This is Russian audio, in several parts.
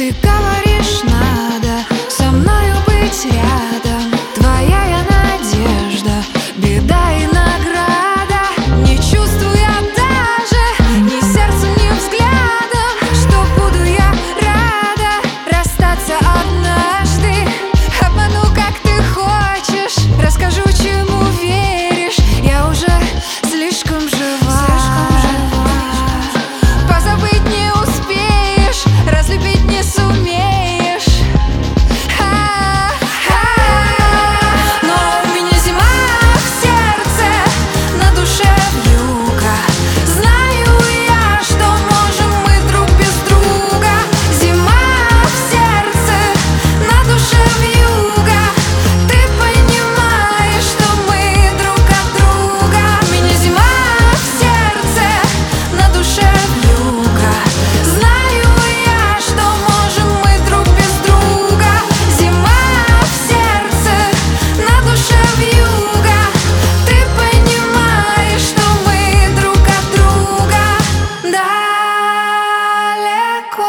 Ты говоришь, надо со мною быть рядом. Твоя я надежда, беда и награда. Не чувствуя даже ни сердцем, ни взглядом, что буду я рада расстаться однажды. Обману, как ты хочешь, расскажу, чему веришь. Я уже слишком жива. Позабыть не успеешь, разлюбить не сумеешь. Но у меня зима в сердце, на душе вьюга. Знаю я, что можем мы друг без друга. Зима в сердце, на душе вьюга. Ты понимаешь, что мы друг от друга. У меня зима в сердце, на душе вьюга. Знаю я, что можем мы друг без друга. Зима в сердце, на душе вьюга. Ты понимаешь, что мы друг от друга далеко.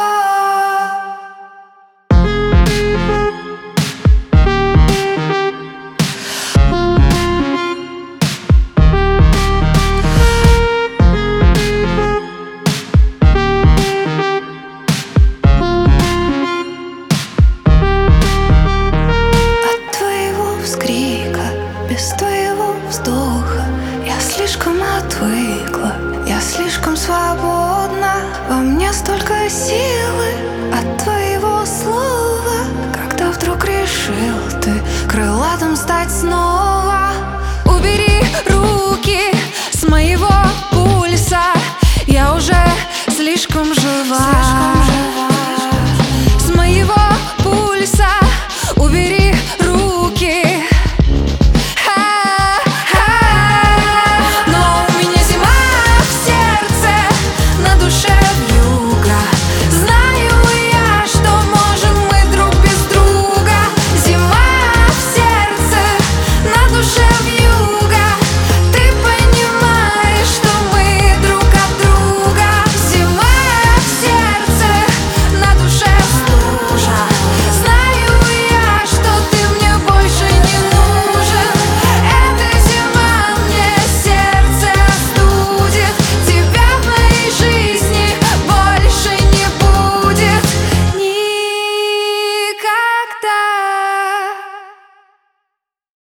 От твоего вскрика, без твоего вздоха я слишком отвыкла, я слишком свободна. Во мне столько силы от твоего слова. Когда вдруг решил ты крылатым стать снова.